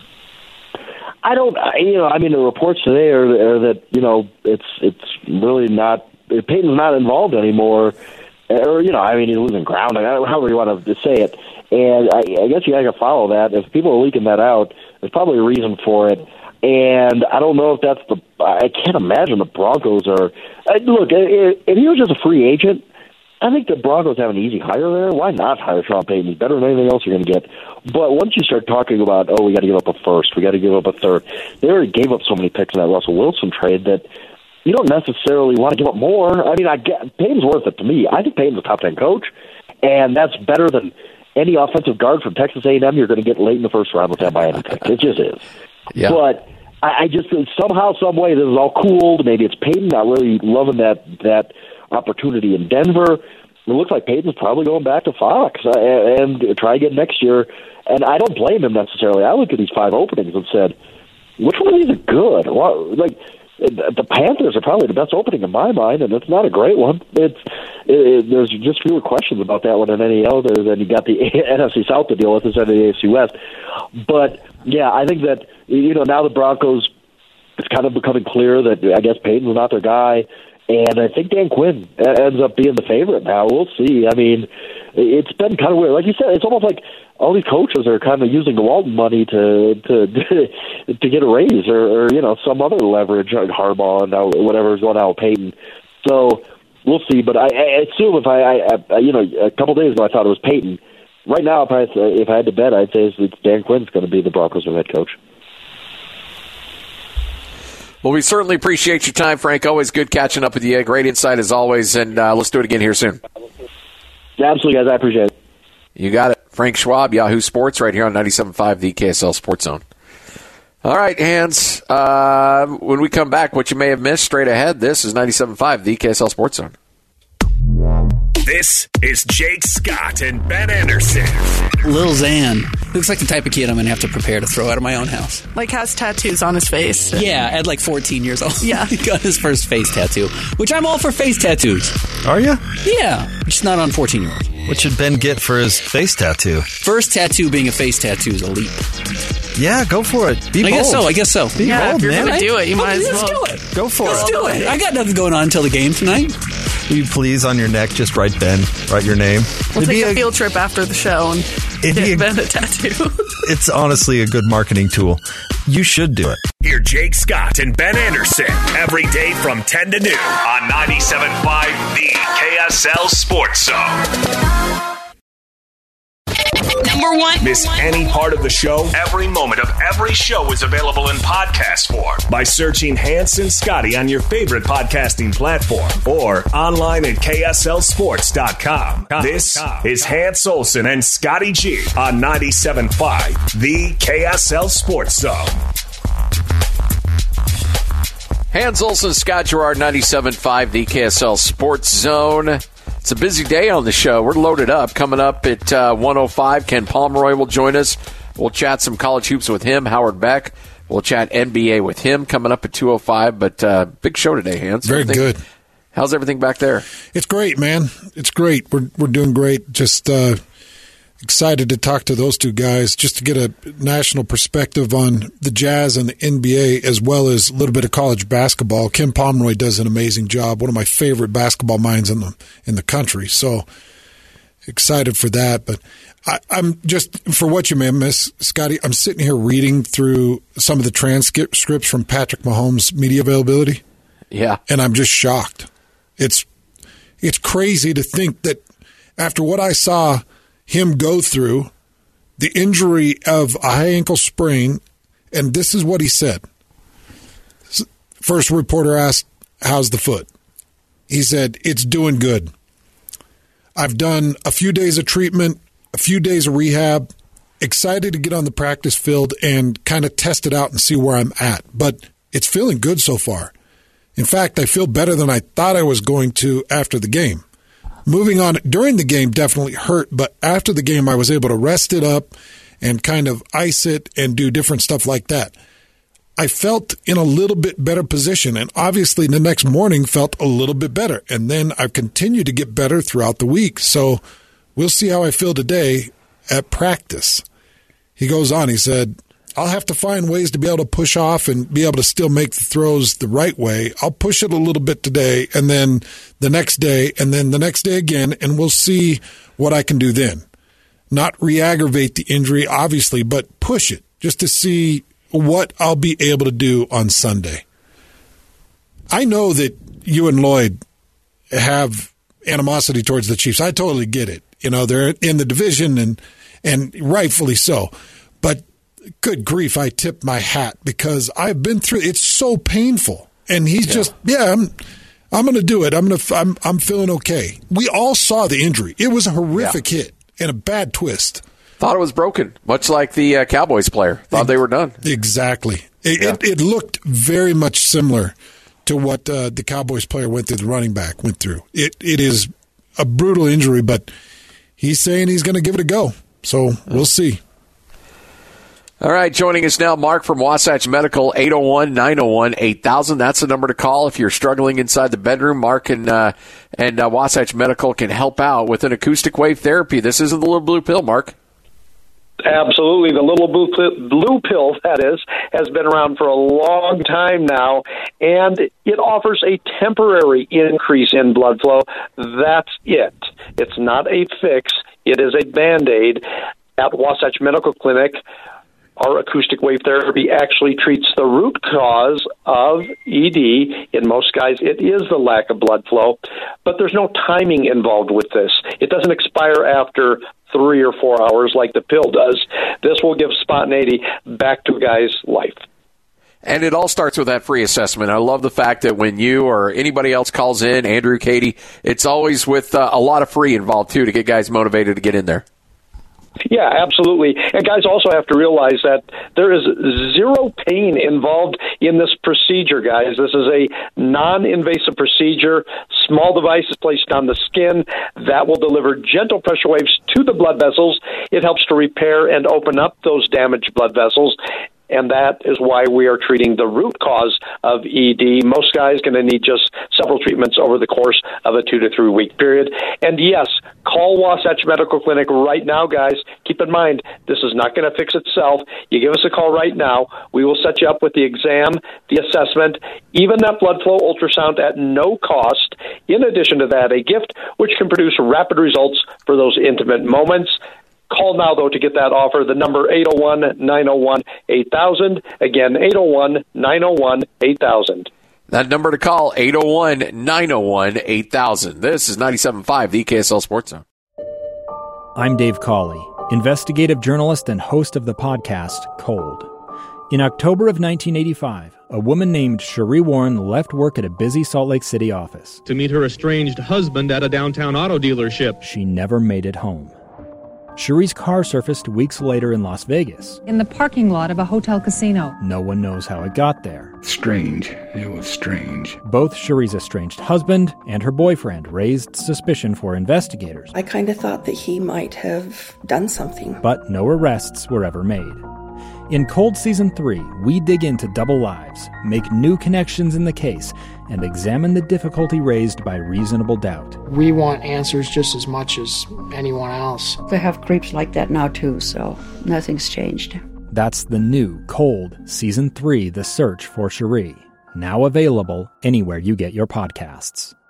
I don't, you know, I mean, the reports today are, are that, you know, it's it's really not, Peyton's not involved anymore, or, you know, I mean, he's losing ground, however you want to say it, and I, I guess you got to follow that. If people are leaking that out, there's probably a reason for it, and I don't know if that's the, I can't imagine the Broncos are, look, if he was just a free agent, I think the Broncos have an easy hire there. Why not hire Sean Payton? He's better than anything else you're going to get. But once you start talking about, oh, we got to give up a first, we got to give up a third, they already gave up so many picks in that Russell Wilson trade that you don't necessarily want to give up more. I mean, I get, Payton's worth it to me. I think Payton's a top ten coach, and that's better than any offensive guard from Texas A and M you're going to get late in the first round with that by any pick. It just is. Yeah. But I, I just somehow, some way, this is all cooled. Maybe it's Payton not really loving that that opportunity in Denver. It looks like Payton's probably going back to Fox uh, and, and try again next year. And I don't blame him necessarily. I looked at these five openings and said, which one of these are good? Well, like the Panthers are probably the best opening in my mind, and it's not a great one. It's it, it, there's just fewer questions about that one than any other. Than you got the N F C South to deal with instead of the A F C West. But yeah, I think that you know now the Broncos, it's kind of becoming clear that I guess Payton's not their guy. And I think Dan Quinn ends up being the favorite now. We'll see. I mean, it's been kind of weird. Like you said, it's almost like all these coaches are kind of using the Walton money to to to get a raise or, or you know some other leverage, like Harbaugh and now whatever's going on with Payton. So we'll see. But I, I assume if I, I, I you know a couple days ago I thought it was Payton. Right now, if I if I had to bet, I'd say it's Dan Quinn's going to be the Broncos' head coach. Well, we certainly appreciate your time, Frank. Always good catching up with you. Great insight as always, and uh, let's do it again here soon. Yeah, absolutely, guys. I appreciate it. You got it. Frank Schwab, Yahoo Sports, right here on ninety-seven point five, the K S L Sports Zone. All right, Hans. Uh, when we come back, what you may have missed straight ahead, this is ninety-seven point five, the K S L Sports Zone. This is Jake Scott and Ben Anderson. Lil Xan looks like the type of kid I'm going to have to prepare to throw out of my own house. Like has tattoos on his face. Yeah, at like fourteen years old. Yeah. He got his first face tattoo, which I'm all for face tattoos. Are you? Yeah, just not on fourteen-year-olds. What should Ben get for his face tattoo? First tattoo being a face tattoo is a leap. Yeah, go for it. Be I bold. guess so, I guess so. Be yeah, bold, if you're man. going to do it, you might as Let's well. do it. Go for Let's it. do it. I got nothing going on until the game tonight. Will you please, on your neck, just write Ben, write your name? We'll It'd take be a, a field trip after the show and It'd be get a- Ben a tattoo. It's honestly a good marketing tool. You should do it. Hear Jake Scott and Ben Anderson every day from ten to noon on ninety-seven point five, the K S L Sports Zone. Number one. Miss any part of the show? Every moment of every show is available in podcast form by searching Hanson Scotty on your favorite podcasting platform or online at K S L sports dot com. This is Hans Olsen and Scotty G on ninety-seven point five, the K S L Sports Zone. Hans Olsen, Scott Gerard, ninety-seven point five, the K S L Sports Zone. It's a busy day on the show. We're loaded up. Coming up at uh, one oh five, Ken Pomeroy will join us. We'll chat some college hoops with him. Howard Beck. We'll chat N B A with him coming up at two oh five. But uh, big show today, Hans. Very everything, good. How's everything back there? It's great, man. It's great. We're we're doing great. Just uh, excited to talk to those two guys just to get a national perspective on the Jazz and the N B A, as well as a little bit of college basketball. Ken Pomeroy does an amazing job, one of my favorite basketball minds in the in the country. So excited for that. But I, I'm just, for what you may miss, Scotty, I'm sitting here reading through some of the transcripts from Patrick Mahomes' media availability. Yeah. And I'm just shocked. It's it's crazy to think that after what I saw him go through, the injury of a high ankle sprain, and this is what he said. First reporter asked, how's the foot? He said, it's doing good. I've done a few days of treatment, a few days of rehab, excited to get on the practice field and kind of test it out and see where I'm at. But it's feeling good so far. In fact, I feel better than I thought I was going to after the game. Moving on, during the game definitely hurt, but after the game I was able to rest it up and kind of ice it and do different stuff like that. I felt in a little bit better position, and obviously the next morning felt a little bit better. And then I've continued to get better throughout the week. So we'll see how I feel today at practice. He goes on, he said, I'll have to find ways to be able to push off and be able to still make the throws the right way. I'll push it a little bit today, and then the next day, and then the next day again, and we'll see what I can do then. Not re-aggravate the injury, obviously, but push it just to see what I'll be able to do on Sunday. I know that you and Lloyd have animosity towards the Chiefs. I totally get it. You know, they're in the division, and and rightfully so. But good grief, I tip my hat because I've been through it. It's so painful. And he's yeah. just, yeah, I'm I'm going to do it. I'm going to I'm I'm feeling okay. We all saw the injury. It was a horrific yeah. hit and a bad twist. Thought it was broken, much like the uh, Cowboys player. Thought it, they were done. Exactly. It, yeah. it, it looked very much similar to what uh, the Cowboys player went through, the running back went through. It It is a brutal injury, but he's saying he's going to give it a go. So we'll see. All right, joining us now, Mark from Wasatch Medical, eight oh one, nine oh one, eight thousand. That's the number to call if you're struggling inside the bedroom. Mark and, uh, and uh, Wasatch Medical can help out with an acoustic wave therapy. This isn't the little blue pill, Mark. Absolutely. The little blue pill, blue pill, that is, has been around for a long time now, and it offers a temporary increase in blood flow. That's it. It's not a fix. It is a Band-Aid. At Wasatch Medical Clinic, our acoustic wave therapy actually treats the root cause of E D. In most guys, it is the lack of blood flow, but there's no timing involved with this. It doesn't expire after three or four hours like the pill does. This will give spontaneity back to a guy's life. And it all starts with that free assessment. I love the fact that when you or anybody else calls in, Andrew, Katie, it's always with uh, a lot of free involved, too, to get guys motivated to get in there. Yeah, absolutely. And guys also have to realize that there is zero pain involved in this procedure, guys. This is a non-invasive procedure. Small device is placed on the skin that will deliver gentle pressure waves to the blood vessels. It helps to repair and open up those damaged blood vessels. And that is why we are treating the root cause of E D. Most guys are going to need just several treatments over the course of a two to three week period. And yes, call Wasatch Medical Clinic right now, guys. Keep in mind, this is not going to fix itself. You give us a call right now. We will set you up with the exam, the assessment, even that blood flow ultrasound at no cost. In addition to that, a gift which can produce rapid results for those intimate moments. Call now, though, to get that offer. The number eight oh one, nine oh one, eight thousand. Again, eight oh one, nine oh one, eight thousand. That number to call, eight oh one, nine oh one, eight thousand. This is ninety-seven point five, the K S L Sports Zone. I'm Dave Cawley, investigative journalist and host of the podcast Cold. In October of nineteen eighty-five, a woman named Cherie Warren left work at a busy Salt Lake City office to meet her estranged husband at a downtown auto dealership. She never made it home. Cherie's car surfaced weeks later in Las Vegas. In the parking lot of a hotel casino. No one knows how it got there. Strange. It was strange. Both Cherie's estranged husband and her boyfriend raised suspicion for investigators. I kind of thought that he might have done something. But no arrests were ever made. In Cold Season three, we dig into double lives, make new connections in the case, and examine the difficulty raised by reasonable doubt. We want answers just as much as anyone else. They have creeps like that now too, so nothing's changed. That's the new Cold Season three, The Search for Cherie. Now available anywhere you get your podcasts.